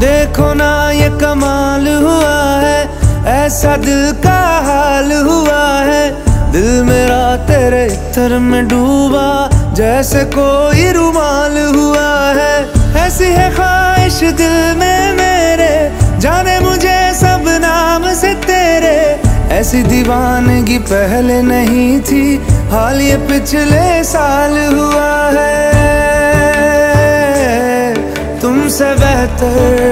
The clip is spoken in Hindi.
देखो ना ये कमाल हुआ है, ऐसा दिल का हाल हुआ है। दिल मेरा तेरे इत्र में डूबा, जैसे कोई रुमाल हुआ है। ऐसी है ख्वाहिश दिल में मेरे, जाने मुझे सब नाम से तेरे। ऐसी दीवानगी पहले नहीं थी, हाल ये पिछले साल हुआ है। तुमसे बेहतर